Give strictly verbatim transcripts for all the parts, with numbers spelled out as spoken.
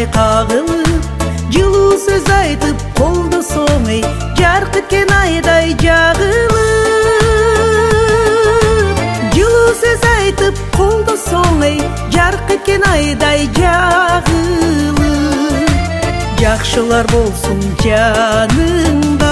кагылып, жылуу сөз айтып колдосоң эй, жарык эткен айдай жагылып. Жылуу сөз айтып колдосоң эй, жарык эткен айдай жагылып. Жакшылар болсун жаныңда.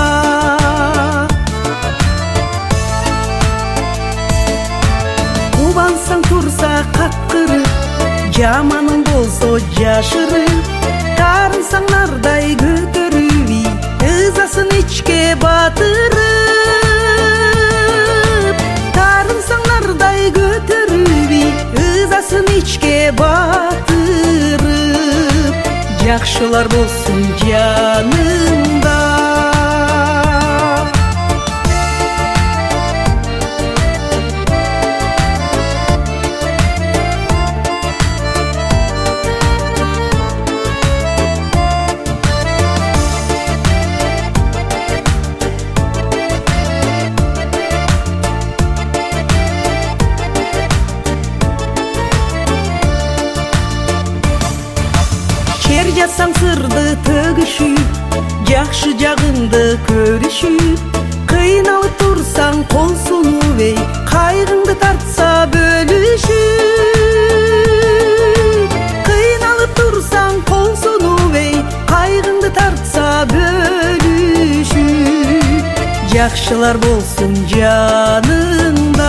Кубансаң турса каткырып, жаманың болсо жашырып, тарынсаң нардай көтөрүп, ызасын ичке батырып. Тарынсаң нардай көтөрүп, ызасын ичке батырып. Жакшылар болсун жаныңда. Шер жасаң сырды төгүшүп, жакшы жагыңды көрүшүп, кыйналып турсаң кол сунуп эй, кайгыңды тартса бөлүшүп. Кыйналып турсаң кол сунуп эй, кайгыңды тартса бөлүшүп. Жакшылар болсун жаныңда.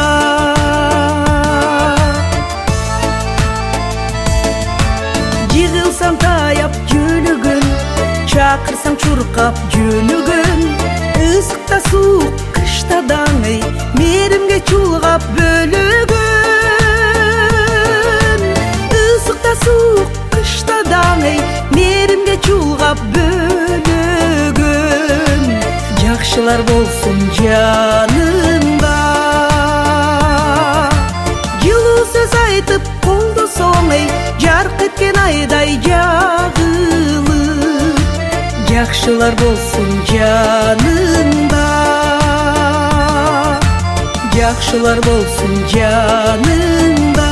Жыгылсаң таяп жөлөгөн, чакырсаң чуркап жөнөгөн. Ысыкта суук, кышта даң эй, мээримге чулгап бөлөгөн. Ысыкта суук, кышта даң эй, мээримге чулгап бөлөгөн. Жакшылар болсун жаныңда. Жылуу сөз айтып колдосоң эй, жарык эткен айдай жагылып. Жакшылар болсун жаныңда. Жакшылар болсун жаныңда.